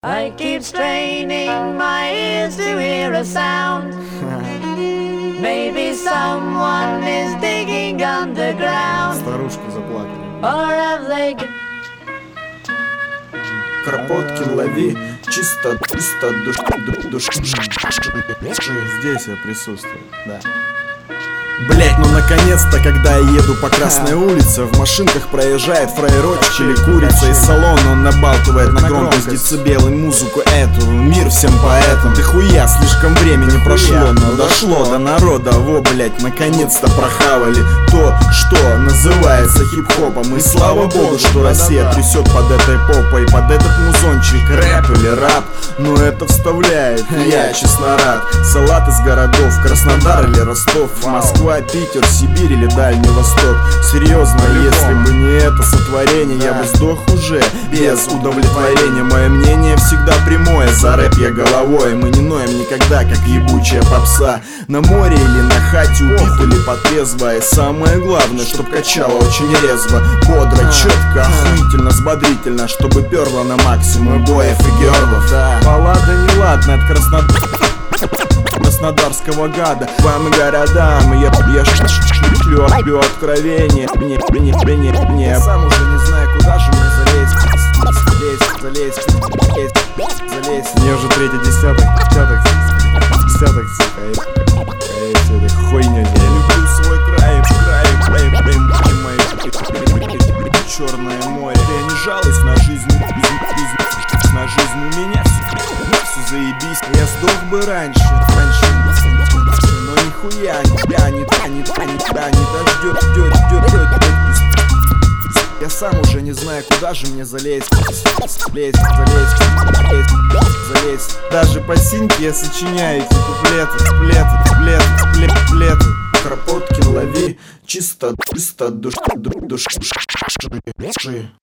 I keep straining my ears to hear a sound. Maybe someone is digging underground. Старушки заплакали. Or have they... Кропоткин, лови, чисто душ. Здесь я присутствую, да. Блять, ну наконец-то, когда я еду по Красной улице, в машинках проезжает фраерочек или курица. Из салона он набалтывает на громкость децибелы музыку эту. Мир всем поэтам. Ты хуя, слишком времени прошло, но дошло до народа. Во, блять, наконец-то прохавали то, что называется хип-хопом. И слава богу, что Россия трясет под этой попой, под этот музончик рэп или рап. Но это вставляет, я честно рад. Салат из городов, Краснодар или Ростов, Москва, Питер, Сибирь или Дальний Восток. Серьезно, если бы не это сотворение, я бы сдох уже без удовлетворения. Мое мнение всегда прямое, за рэп я головой. Мы не ноем никогда, как ебучая попса. На море или на хате, убит или потрезво. И самое главное, чтоб качало очень резво, бодро, четко, охуительно, взбодрительно, чтобы перло на максимум боев и герлов. Баллада неладная от краснодарского гада. Вам и городам, я шлю откровение. Я сам уже не знаю, куда же мне залезть. Мне уже третий десяток, сука, этой хуйней. Я люблю свой край, Черное море. Я не жалуюсь на жизнь, у меня все заебись. Я сдох бы раньше, но нихуя не дождет. Я сам уже не знаю, куда же мне залезть. Даже по синьке я сочиняю эти куплеты. Кропоткин, лови, чисто душ.